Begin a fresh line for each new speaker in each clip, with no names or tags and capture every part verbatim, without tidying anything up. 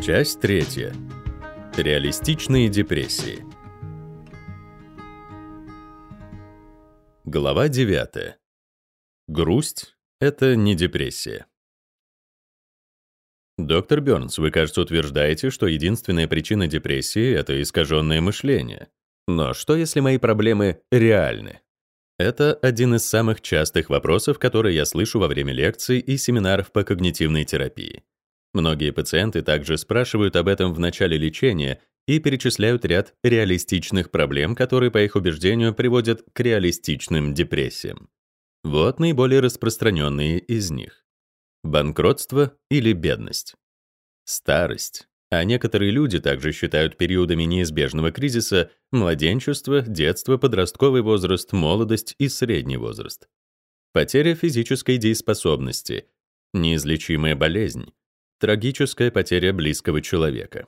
Часть третья. Реалистичные депрессии. Глава девятая. Грусть — это не депрессия. Доктор Бёрнс, вы, кажется, утверждаете, что единственная причина депрессии — это искаженное мышление. Но что, если мои проблемы реальны? Это один из самых частых вопросов, которые я слышу во время лекций и семинаров по когнитивной терапии. Многие пациенты также спрашивают об этом в начале лечения и перечисляют ряд реалистичных проблем, которые, по их убеждению, приводят к реалистичным депрессиям. Вот наиболее распространенные из них. Банкротство или бедность. Старость. А некоторые люди также считают периодами неизбежного кризиса младенчество, детство, подростковый возраст, молодость и средний возраст. Потеря физической дееспособности. Неизлечимая болезнь. Трагическая потеря близкого человека.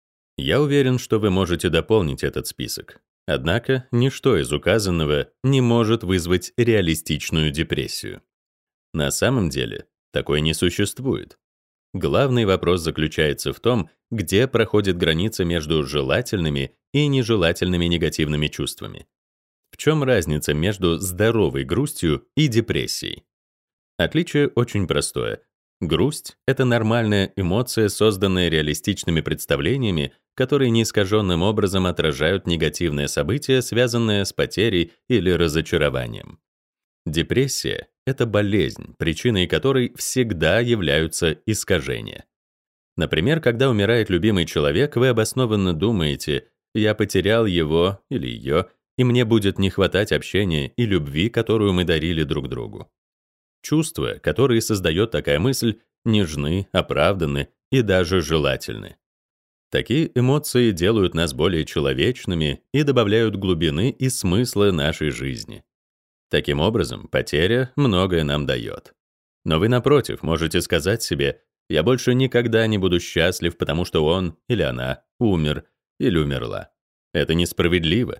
Я уверен, что вы можете дополнить этот список. Однако, ничто из указанного не может вызвать реалистичную депрессию. На самом деле, такой не существует. Главный вопрос заключается в том, где проходит граница между желательными и нежелательными негативными чувствами. В чем разница между здоровой грустью и депрессией? Отличие очень простое. Грусть — это нормальная эмоция, созданная реалистичными представлениями, которые неискаженным образом отражают негативное событие, связанное с потерей или разочарованием. Депрессия — это болезнь, причиной которой всегда являются искажения. Например, когда умирает любимый человек, вы обоснованно думаете: «Я потерял его или ее, и мне будет не хватать общения и любви, которую мы дарили друг другу». Чувства, которые создает такая мысль, нежны, оправданы и даже желательны. Такие эмоции делают нас более человечными и добавляют глубины и смысла нашей жизни. Таким образом, потеря многое нам дает. Но вы, напротив, можете сказать себе: «Я больше никогда не буду счастлив, потому что он или она умер или умерла». Это несправедливо.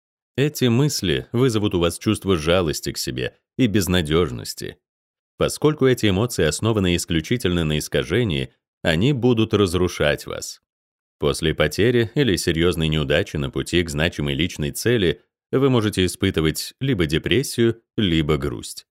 Эти мысли вызовут у вас чувство жалости к себе и безнадежности. Поскольку эти эмоции основаны исключительно на искажении, они будут разрушать вас. После потери или серьезной неудачи на пути к значимой личной цели вы можете испытывать либо депрессию, либо грусть.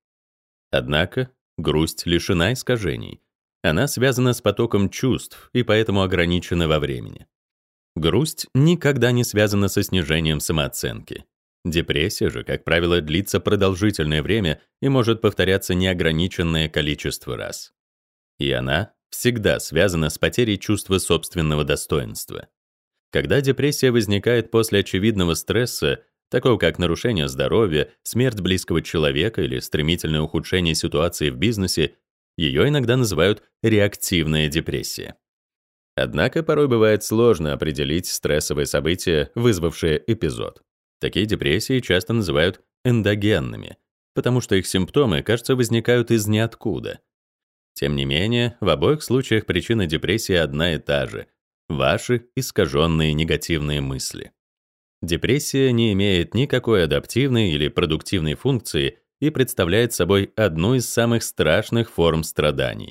Однако грусть лишена искажений. Она связана с потоком чувств и поэтому ограничена во времени. Грусть никогда не связана со снижением самооценки. Депрессия же, как правило, длится продолжительное время и может повторяться неограниченное количество раз. И она всегда связана с потерей чувства собственного достоинства. Когда депрессия возникает после очевидного стресса, такого как нарушение здоровья, смерть близкого человека или стремительное ухудшение ситуации в бизнесе, ее иногда называют реактивная депрессия. Однако порой бывает сложно определить стрессовое событие, вызвавшее эпизод. Такие депрессии часто называют эндогенными, потому что их симптомы, кажется, возникают из ниоткуда. Тем не менее, в обоих случаях причина депрессии одна и та же — ваши искаженные негативные мысли. Депрессия не имеет никакой адаптивной или продуктивной функции и представляет собой одну из самых страшных форм страданий.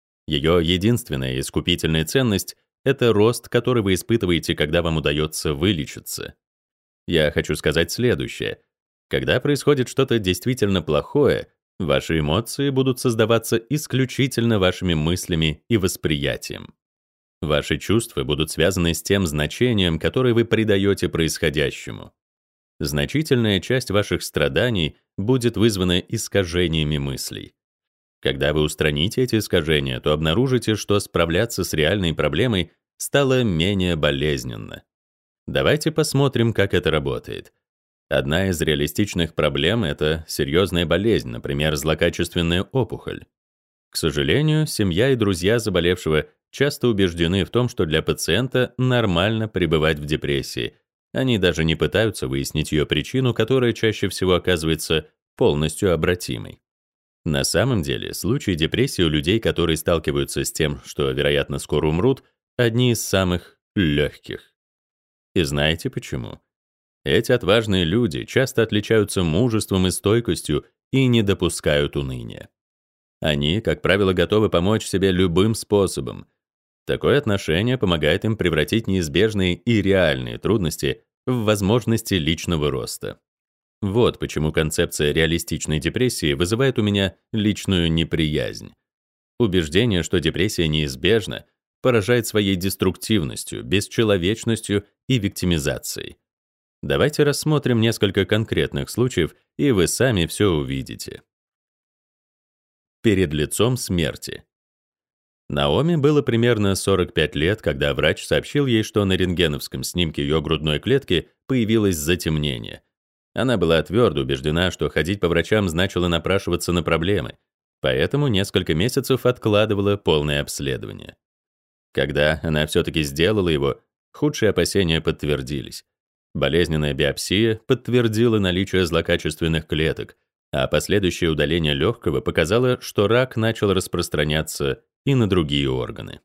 Ее единственная искупительная ценность — это рост, который вы испытываете, когда вам удается вылечиться. Я хочу сказать следующее. Когда происходит что-то действительно плохое, ваши эмоции будут создаваться исключительно вашими мыслями и восприятием. Ваши чувства будут связаны с тем значением, которое вы придаете происходящему. Значительная часть ваших страданий будет вызвана искажениями мыслей. Когда вы устраните эти искажения, то обнаружите, что справляться с реальной проблемой стало менее болезненно. Давайте посмотрим, как это работает. Одна из реалистичных проблем — это серьезная болезнь, например, злокачественная опухоль. К сожалению, семья и друзья заболевшего часто убеждены в том, что для пациента нормально пребывать в депрессии. Они даже не пытаются выяснить ее причину, которая чаще всего оказывается полностью обратимой. На самом деле, случаи депрессии у людей, которые сталкиваются с тем, что, вероятно, скоро умрут, одни из самых легких. И знаете почему? Эти отважные люди часто отличаются мужеством и стойкостью и не допускают уныния. Они, как правило, готовы помочь себе любым способом. Такое отношение помогает им превратить неизбежные и реальные трудности в возможности личного роста. Вот почему концепция реалистичной депрессии вызывает у меня личную неприязнь. Убеждение, что депрессия неизбежна, поражает своей деструктивностью, бесчеловечностью и виктимизацией. Давайте рассмотрим несколько конкретных случаев, и вы сами все увидите. Перед лицом смерти. Наоми было примерно сорок пять лет, когда врач сообщил ей, что на рентгеновском снимке ее грудной клетки появилось затемнение. Она была твердо убеждена, что ходить по врачам значило напрашиваться на проблемы, поэтому несколько месяцев откладывала полное обследование. Когда она все-таки сделала его, худшие опасения подтвердились. Болезненная биопсия подтвердила наличие злокачественных клеток, а последующее удаление легкого показало, что рак начал распространяться и на другие органы.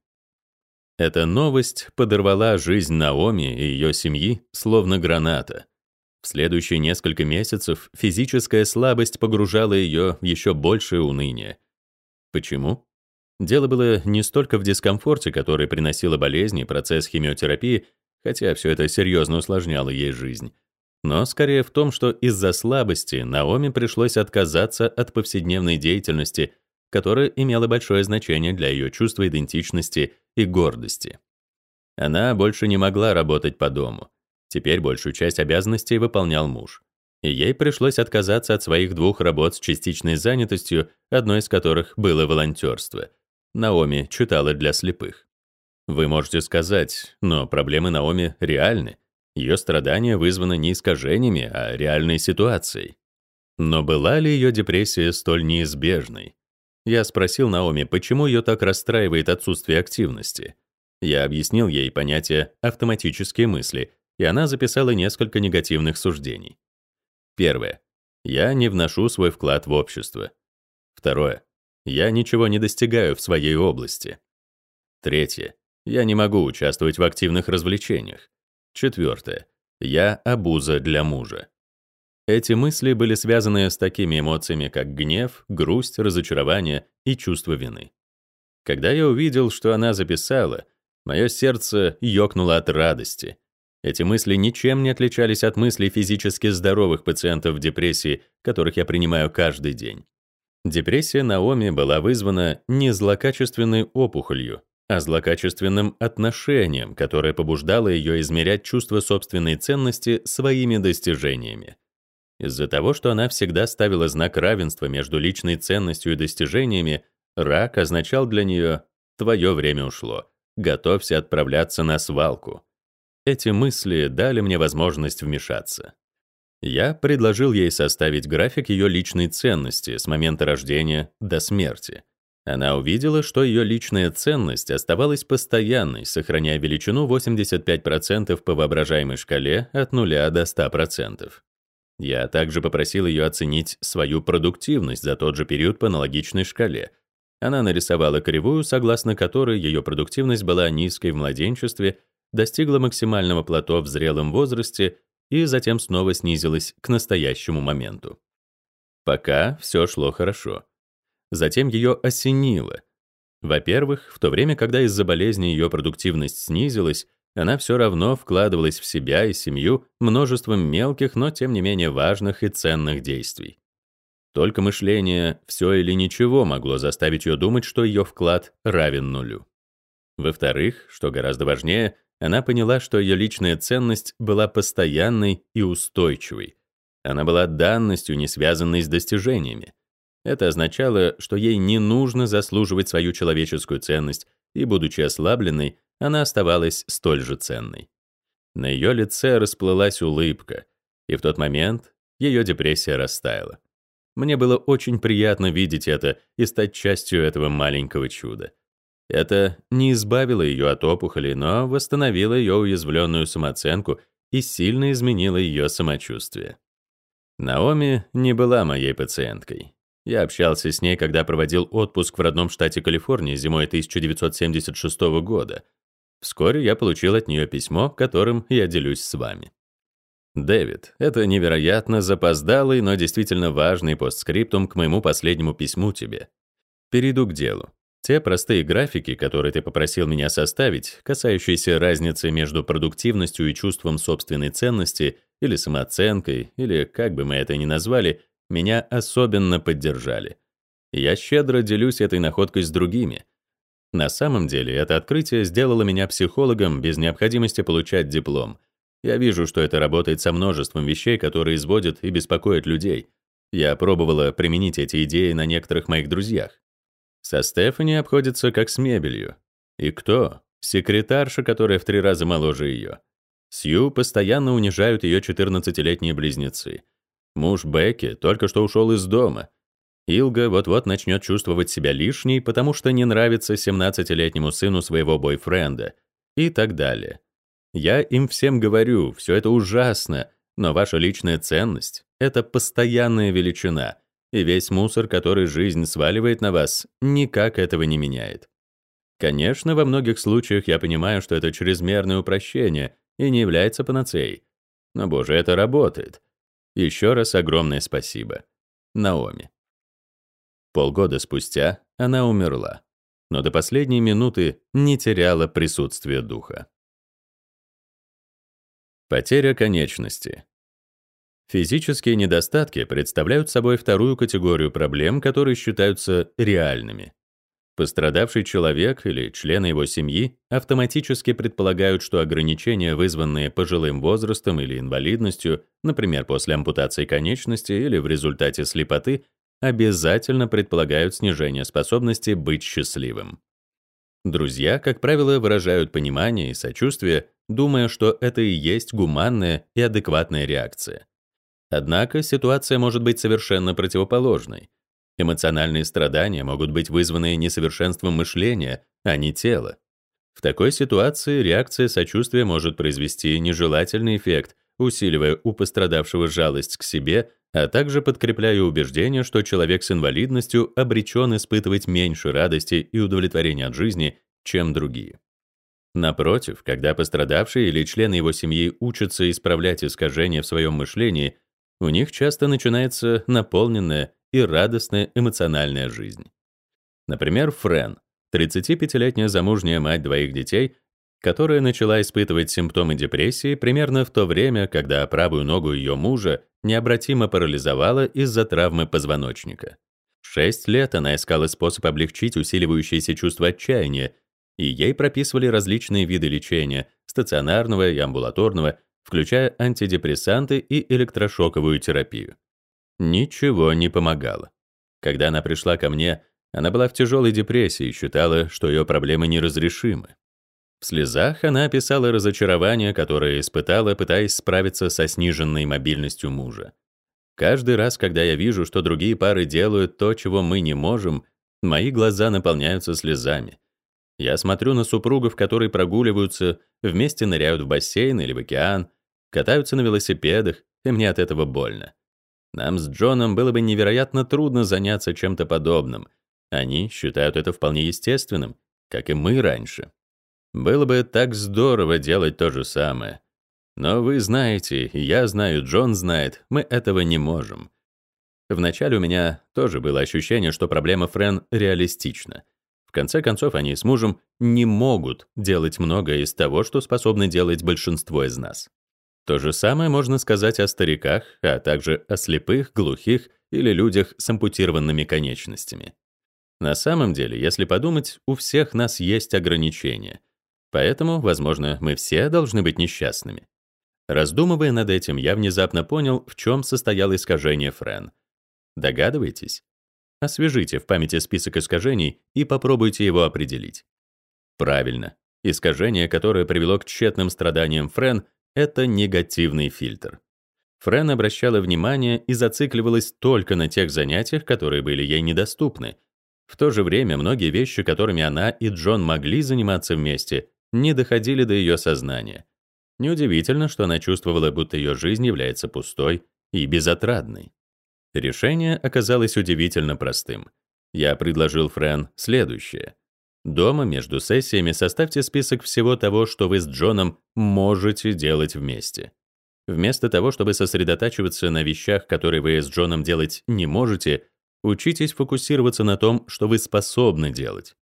Эта новость подорвала жизнь Наоми и ее семьи, словно граната. В следующие несколько месяцев физическая слабость погружала ее в еще большее уныние. Почему? Дело было не столько в дискомфорте, который приносила болезнь и процесс химиотерапии, хотя все это серьезно усложняло ей жизнь, но скорее в том, что из-за слабости Наоми пришлось отказаться от повседневной деятельности, которая имела большое значение для ее чувства идентичности и гордости. Она больше не могла работать по дому. Теперь большую часть обязанностей выполнял муж. И ей пришлось отказаться от своих двух работ с частичной занятостью, одной из которых было волонтерство. Наоми читала для слепых. Вы можете сказать, но проблемы Наоми реальны. Ее страдания вызваны не искажениями, а реальной ситуацией. Но была ли ее депрессия столь неизбежной? Я спросил Наоми, почему ее так расстраивает отсутствие активности. Я объяснил ей понятие «автоматические мысли», и она записала несколько негативных суждений. Первое. Я не вношу свой вклад в общество. Второе. Я ничего не достигаю в своей области. Третье. Я не могу участвовать в активных развлечениях. Четвертое. Я обуза для мужа. Эти мысли были связаны с такими эмоциями, как гнев, грусть, разочарование и чувство вины. Когда я увидел, что она записала, мое сердце ёкнуло от радости. Эти мысли ничем не отличались от мыслей физически здоровых пациентов в депрессии, которых я принимаю каждый день. Депрессия Наоми была вызвана не злокачественной опухолью, а злокачественным отношением, которое побуждало ее измерять чувство собственной ценности своими достижениями. Из-за того, что она всегда ставила знак равенства между личной ценностью и достижениями, рак означал для нее «твое время ушло, готовься отправляться на свалку». Эти мысли дали мне возможность вмешаться. Я предложил ей составить график ее личной ценности с момента рождения до смерти. Она увидела, что ее личная ценность оставалась постоянной, сохраняя величину восемьдесят пять процентов по воображаемой шкале от нуля до ста процентов. Я также попросил ее оценить свою продуктивность за тот же период по аналогичной шкале. Она нарисовала кривую, согласно которой ее продуктивность была низкой в младенчестве, достигла максимального плато в зрелом возрасте и затем снова снизилась к настоящему моменту. Пока все шло хорошо. Затем ее осенило. Во-первых, в то время, когда из-за болезни ее продуктивность снизилась, она все равно вкладывалась в себя и семью множеством мелких, но тем не менее важных и ценных действий. Только мышление «все или ничего» могло заставить ее думать, что ее вклад равен нулю. Во-вторых, что гораздо важнее, она поняла, что ее личная ценность была постоянной и устойчивой. Она была данностью, не связанной с достижениями. Это означало, что ей не нужно заслуживать свою человеческую ценность, и, будучи ослабленной, она оставалась столь же ценной. На ее лице расплылась улыбка, и в тот момент ее депрессия растаяла. Мне было очень приятно видеть это и стать частью этого маленького чуда. Это не избавило ее от опухоли, но восстановило ее уязвленную самооценку и сильно изменило ее самочувствие. Наоми не была моей пациенткой. Я общался с ней, когда проводил отпуск в родном штате Калифорния зимой тысяча девятьсот семьдесят шестого года. Вскоре я получил от нее письмо, которым я делюсь с вами. Дэвид, это невероятно запоздалый, но действительно важный постскриптум к моему последнему письму тебе. Перейду к делу. Те простые графики, которые ты попросил меня составить, касающиеся разницы между продуктивностью и чувством собственной ценности, или самооценкой, или как бы мы это ни назвали, меня особенно поддержали. Я щедро делюсь этой находкой с другими. На самом деле, это открытие сделало меня психологом без необходимости получать диплом. Я вижу, что это работает со множеством вещей, которые изводят и беспокоят людей. Я пробовала применить эти идеи на некоторых моих друзьях. Со Стефани обходится как с мебелью. И кто? Секретарша, которая в три раза моложе ее. Сью постоянно унижают ее четырнадцатилетние близнецы. Муж Бекки только что ушел из дома. Илга вот-вот начнет чувствовать себя лишней, потому что не нравится семнадцатилетнему сыну своего бойфренда. И так далее. Я им всем говорю, все это ужасно, но ваша личная ценность — это постоянная величина, и весь мусор, который жизнь сваливает на вас, никак этого не меняет. Конечно, во многих случаях я понимаю, что это чрезмерное упрощение и не является панацеей. Но, боже, это работает. Еще раз огромное спасибо. Наоми. Полгода спустя она умерла, но до последней минуты не теряла присутствия духа. Потеря конечности. Физические недостатки представляют собой вторую категорию проблем, которые считаются реальными. Пострадавший человек или члены его семьи автоматически предполагают, что ограничения, вызванные пожилым возрастом или инвалидностью, например, после ампутации конечности или в результате слепоты, обязательно предполагают снижение способности быть счастливым. Друзья, как правило, выражают понимание и сочувствие, думая, что это и есть гуманная и адекватная реакция. Однако ситуация может быть совершенно противоположной. Эмоциональные страдания могут быть вызваны несовершенством мышления, а не тела. В такой ситуации реакция сочувствия может произвести нежелательный эффект, усиливая у пострадавшего жалость к себе, а также подкрепляя убеждение, что человек с инвалидностью обречен испытывать меньше радости и удовлетворения от жизни, чем другие. Напротив, когда пострадавший или члены его семьи учатся исправлять искажения в своем мышлении, у них часто начинается наполненная и радостная эмоциональная жизнь. Например, Френ, тридцатипятилетняя замужняя мать двоих детей, которая начала испытывать симптомы депрессии примерно в то время, когда правую ногу ее мужа необратимо парализовала из-за травмы позвоночника. Шесть лет она искала способ облегчить усиливающееся чувство отчаяния, и ей прописывали различные виды лечения, стационарного и амбулаторного, включая антидепрессанты и электрошоковую терапию. Ничего не помогало. Когда она пришла ко мне, она была в тяжелой депрессии и считала, что ее проблемы неразрешимы. В слезах она описала разочарование, которое испытала, пытаясь справиться со сниженной мобильностью мужа. Каждый раз, когда я вижу, что другие пары делают то, чего мы не можем, мои глаза наполняются слезами. Я смотрю на супругов, которые прогуливаются, вместе ныряют в бассейн или в океан, катаются на велосипедах, и мне от этого больно. Нам с Джоном было бы невероятно трудно заняться чем-то подобным. Они считают это вполне естественным, как и мы раньше. Было бы так здорово делать то же самое. Но вы знаете, и я знаю, Джон знает, мы этого не можем. Вначале у меня тоже было ощущение, что проблема Френ реалистична. В конце концов, они с мужем не могут делать многое из того, что способны делать большинство из нас. То же самое можно сказать о стариках, а также о слепых, глухих или людях с ампутированными конечностями. На самом деле, если подумать, у всех нас есть ограничения. Поэтому, возможно, мы все должны быть несчастными. Раздумывая над этим, я внезапно понял, в чем состояло искажение Френ. Догадываетесь? Освежите в памяти список искажений и попробуйте его определить. Правильно. Искажение, которое привело к тщетным страданиям Френ, это негативный фильтр. Френ обращала внимание и зацикливалась только на тех занятиях, которые были ей недоступны. В то же время многие вещи, которыми она и Джон могли заниматься вместе, не доходили до ее сознания. Неудивительно, что она чувствовала, будто ее жизнь является пустой и безотрадной. Решение оказалось удивительно простым. Я предложил Френ следующее. Дома между сессиями составьте список всего того, что вы с Джоном можете делать вместе. Вместо того, чтобы сосредотачиваться на вещах, которые вы с Джоном делать не можете, учитесь фокусироваться на том, что вы способны делать.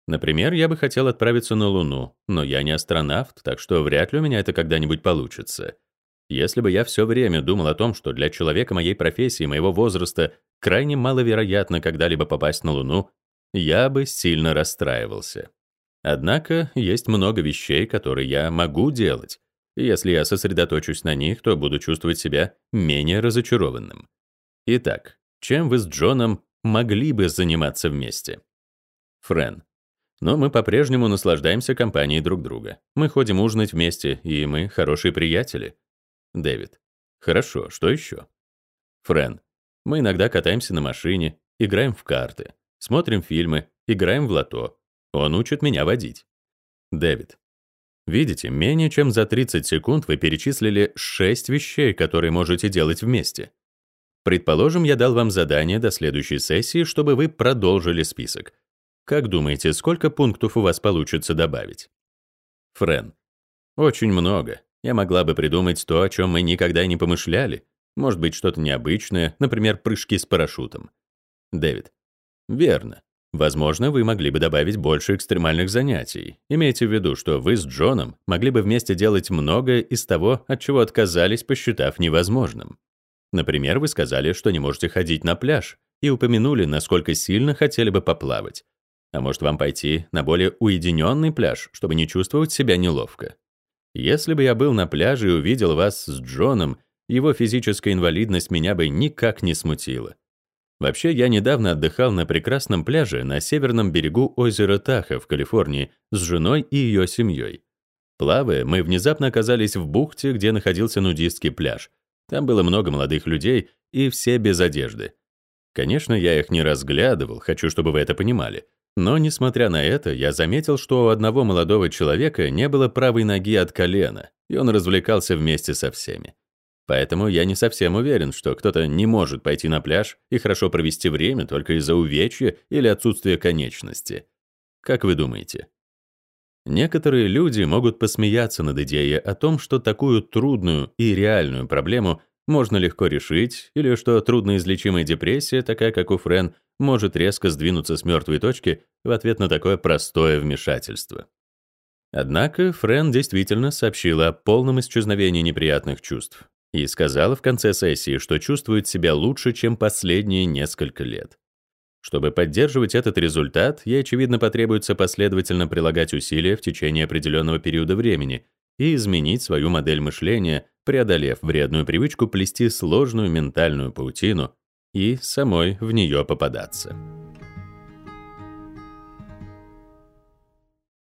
Например, я бы хотел отправиться на Луну, но я не астронавт, так что вряд ли у меня это когда-нибудь получится. Если бы я все время думал о том, что для человека моей профессии, моего возраста, крайне маловероятно когда-либо попасть на Луну, я бы сильно расстраивался. Однако есть много вещей, которые я могу делать. И если я сосредоточусь на них, то буду чувствовать себя менее разочарованным. Итак, чем вы с Джоном могли бы заниматься вместе? Френ. Но мы по-прежнему наслаждаемся компанией друг друга. Мы ходим ужинать вместе, и мы хорошие приятели. Дэвид. Хорошо, что еще? Френ. Мы иногда катаемся на машине, играем в карты, смотрим фильмы, играем в лото. Он учит меня водить. Дэвид. Видите, менее чем за тридцать секунд вы перечислили шесть вещей, которые можете делать вместе. Предположим, я дал вам задание до следующей сессии, чтобы вы продолжили список. Как думаете, сколько пунктов у вас получится добавить? Френ. Очень много. Я могла бы придумать то, о чем мы никогда и не помышляли. Может быть, что-то необычное, например, прыжки с парашютом. Дэвид. Верно. Возможно, вы могли бы добавить больше экстремальных занятий. Имейте в виду, что вы с Джоном могли бы вместе делать многое из того, от чего отказались, посчитав невозможным. Например, вы сказали, что не можете ходить на пляж, и упомянули, насколько сильно хотели бы поплавать. А может, вам пойти на более уединенный пляж, чтобы не чувствовать себя неловко? Если бы я был на пляже и увидел вас с Джоном, его физическая инвалидность меня бы никак не смутила. Вообще, я недавно отдыхал на прекрасном пляже на северном берегу озера Тахо в Калифорнии с женой и ее семьей. Плавая, мы внезапно оказались в бухте, где находился нудистский пляж. Там было много молодых людей, и все без одежды. Конечно, я их не разглядывал, хочу, чтобы вы это понимали. Но, несмотря на это, я заметил, что у одного молодого человека не было правой ноги от колена, и он развлекался вместе со всеми. Поэтому я не совсем уверен, что кто-то не может пойти на пляж и хорошо провести время только из-за увечья или отсутствия конечности. Как вы думаете? Некоторые люди могут посмеяться над идеей о том, что такую трудную и реальную проблему можно легко решить, или что трудноизлечимая депрессия, такая как у Френ, может резко сдвинуться с мертвой точки в ответ на такое простое вмешательство. Однако Френ действительно сообщила о полном исчезновении неприятных чувств и сказала в конце сессии, что чувствует себя лучше, чем последние несколько лет. Чтобы поддерживать этот результат, ей, очевидно, потребуется последовательно прилагать усилия в течение определенного периода времени и изменить свою модель мышления, преодолев вредную привычку плести сложную ментальную паутину и самой в нее попадаться.